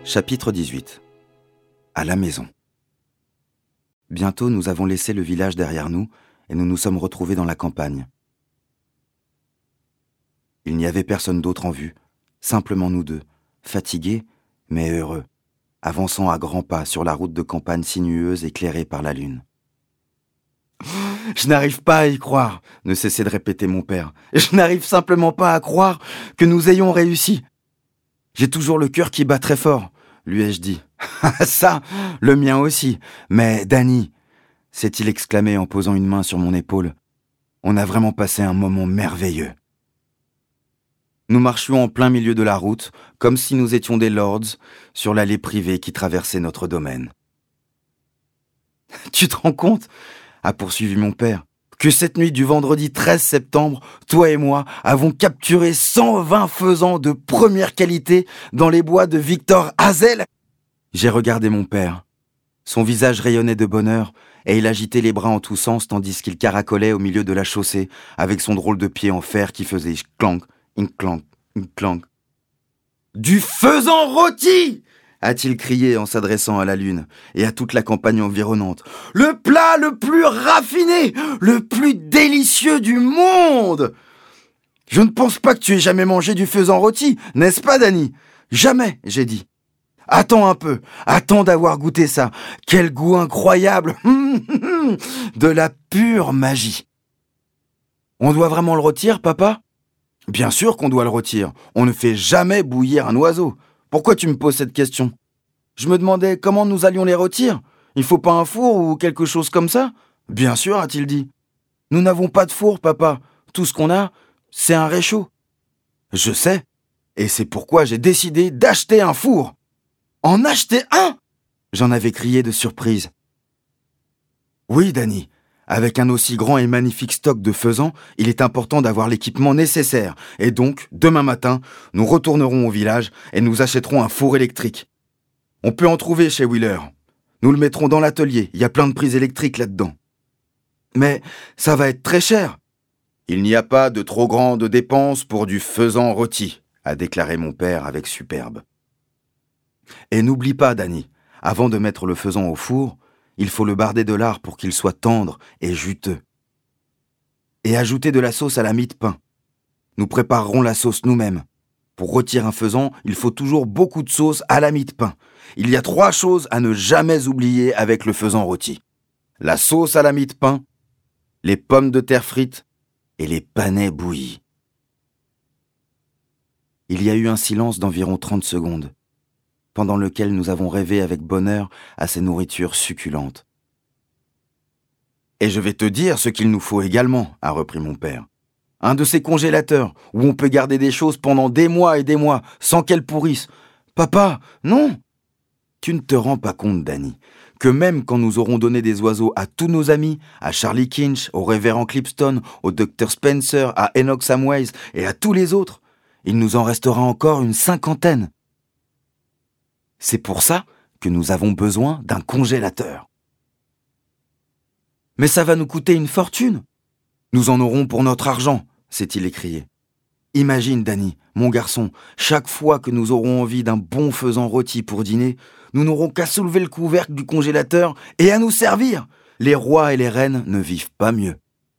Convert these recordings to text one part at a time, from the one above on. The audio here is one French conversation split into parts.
Chapitre 18. À la maison. Bientôt, nous avons laissé le village derrière nous et nous nous sommes retrouvés dans la campagne. Il n'y avait personne d'autre en vue, simplement nous deux, fatigués, mais heureux, avançant à grands pas sur la route de campagne sinueuse éclairée par la lune. « Je n'arrive pas à y croire », ne cessait de répéter mon père. « Je n'arrive simplement pas à croire que nous ayons réussi. J'ai toujours le cœur qui bat très fort, lui ai-je dit. « Ça, le mien aussi. Mais Danny, s'est-il exclamé en posant une main sur mon épaule, on a vraiment passé un moment merveilleux. » Nous marchions en plein milieu de la route, comme si nous étions des lords, sur l'allée privée qui traversait notre domaine. « Tu te rends compte ?» a poursuivi mon père, que cette nuit du vendredi 13 septembre, toi et moi avons capturé 120 faisans de première qualité dans les bois de Victor Hazel. J'ai regardé mon père. Son visage rayonnait de bonheur et il agitait les bras en tous sens tandis qu'il caracolait au milieu de la chaussée avec son drôle de pied en fer qui faisait clank, clank, clank. « Du faisan rôti !» a-t-il crié en s'adressant à la lune et à toute la campagne environnante. « Le plat le plus raffiné, le plus délicieux du monde !»« Je ne pense pas que tu aies jamais mangé du faisan rôti, n'est-ce pas, Danny ?»« Jamais, j'ai dit. »« Attends un peu, attends d'avoir goûté ça. Quel goût incroyable. De la pure magie. »« On doit vraiment le rôtir, papa ?»« Bien sûr qu'on doit le rôtir. On ne fait jamais bouillir un oiseau. Pourquoi tu me poses cette question ? Je me demandais comment nous allions les rôtir. Il faut pas un four ou quelque chose comme ça ? Bien sûr, a-t-il dit. Nous n'avons pas de four, papa. Tout ce qu'on a, c'est un réchaud. Je sais. Et c'est pourquoi j'ai décidé d'acheter un four. En acheter un ? J'en avais crié de surprise. Oui, Danny. Avec un aussi grand et magnifique stock de faisans, il est important d'avoir l'équipement nécessaire. Et donc, demain matin, nous retournerons au village et nous achèterons un four électrique. On peut en trouver chez Wheeler. Nous le mettrons dans l'atelier, il y a plein de prises électriques là-dedans. Mais ça va être très cher. Il n'y a pas de trop grande dépense pour du faisan rôti, a déclaré mon père avec superbe. Et n'oublie pas, Danny, avant de mettre le faisan au four, il faut le barder de lard pour qu'il soit tendre et juteux. Et ajouter de la sauce à la mie de pain. Nous préparerons la sauce nous-mêmes. Pour rôtir un faisan, il faut toujours beaucoup de sauce à la mie de pain. Il y a 3 choses à ne jamais oublier avec le faisan rôti. La sauce à la mie de pain, les pommes de terre frites et les panais bouillis. Il y a eu un silence d'environ 30 secondes, pendant lequel nous avons rêvé avec bonheur à ces nourritures succulentes. « Et je vais te dire ce qu'il nous faut également, » a repris mon père. « Un de ces congélateurs où on peut garder des choses pendant des mois et des mois sans qu'elles pourrissent. Papa, non !»« Tu ne te rends pas compte, Danny, que même quand nous aurons donné des oiseaux à tous nos amis, à Charlie Kinch, au révérend Clipston, au Dr Spencer, à Enoch Samways et à tous les autres, il nous en restera encore une 50aine. C'est pour ça que nous avons besoin d'un congélateur. »« Mais ça va nous coûter une fortune. »« Nous en aurons pour notre argent, » s'est-il écrié. « Imagine, Danny, mon garçon, chaque fois que nous aurons envie d'un bon faisan rôti pour dîner, nous n'aurons qu'à soulever le couvercle du congélateur et à nous servir. Les rois et les reines ne vivent pas mieux. »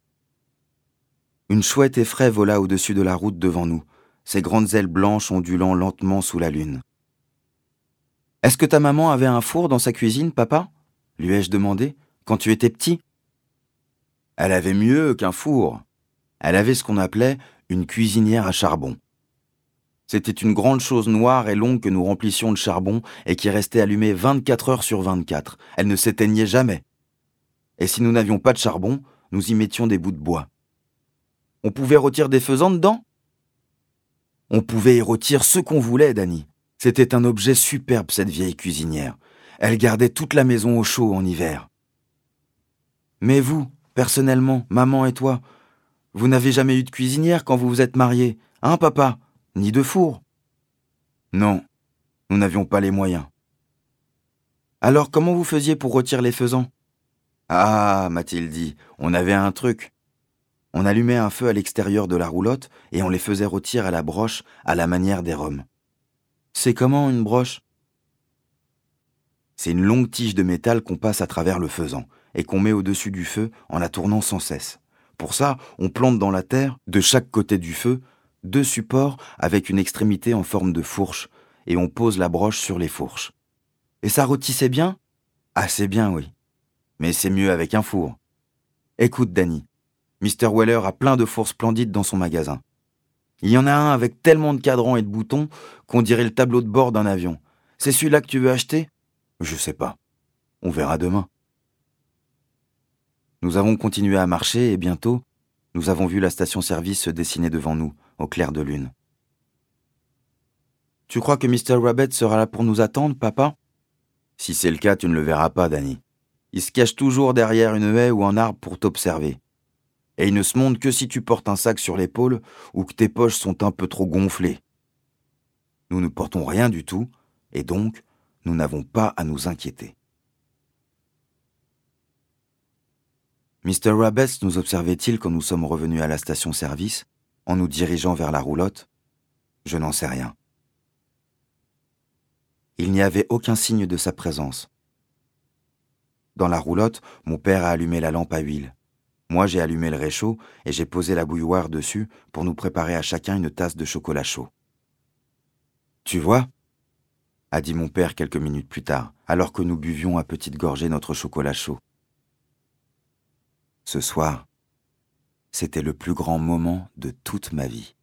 Une chouette effraie vola au-dessus de la route devant nous, ses grandes ailes blanches ondulant lentement sous la lune. « Est-ce que ta maman avait un four dans sa cuisine, papa ?» lui ai-je demandé, quand tu étais petit. « Elle avait mieux qu'un four. Elle avait ce qu'on appelait une cuisinière à charbon. C'était une grande chose noire et longue que nous remplissions de charbon et qui restait allumée 24 heures sur 24. Elle ne s'éteignait jamais. Et si nous n'avions pas de charbon, nous y mettions des bouts de bois. On pouvait rôtir des faisans dedans ? On pouvait y rôtir ce qu'on voulait, Danny. C'était un objet superbe, cette vieille cuisinière. Elle gardait toute la maison au chaud en hiver. Mais vous, personnellement, maman et toi, vous n'avez jamais eu de cuisinière quand vous vous êtes mariés, hein, papa ? Ni de four ? Non, nous n'avions pas les moyens. Alors, comment vous faisiez pour rôtir les faisans ? Ah, m'a-t-il dit, on avait un truc. On allumait un feu à l'extérieur de la roulotte et on les faisait rôtir à la broche à la manière des Roms. C'est comment une broche ? C'est une longue tige de métal qu'on passe à travers le faisan et qu'on met au-dessus du feu en la tournant sans cesse. Pour ça, on plante dans la terre, de chaque côté du feu, 2 supports avec une extrémité en forme de fourche et on pose la broche sur les fourches. Et ça rôtissait bien ? Assez bien, oui. Mais c'est mieux avec un four. Écoute, Danny, Mr. Weller a plein de fours splendides dans son magasin. Il y en a un avec tellement de cadrans et de boutons qu'on dirait le tableau de bord d'un avion. C'est celui-là que tu veux acheter ? Je sais pas. On verra demain. Nous avons continué à marcher et bientôt, nous avons vu la station-service se dessiner devant nous, au clair de lune. Tu crois que Mr. Rabbit sera là pour nous attendre, papa ? Si c'est le cas, tu ne le verras pas, Danny. Il se cache toujours derrière une haie ou un arbre pour t'observer. Et il ne se montre que si tu portes un sac sur l'épaule ou que tes poches sont un peu trop gonflées. Nous ne portons rien du tout, et donc, nous n'avons pas à nous inquiéter. Mr. Rabbit nous observait-il quand nous sommes revenus à la station-service, en nous dirigeant vers la roulotte ? Je n'en sais rien. Il n'y avait aucun signe de sa présence. Dans la roulotte, mon père a allumé la lampe à huile. Moi, j'ai allumé le réchaud et j'ai posé la bouilloire dessus pour nous préparer à chacun une tasse de chocolat chaud. « Tu vois ?» a dit mon père quelques minutes plus tard, alors que nous buvions à petites gorgées notre chocolat chaud. Ce soir, c'était le plus grand moment de toute ma vie.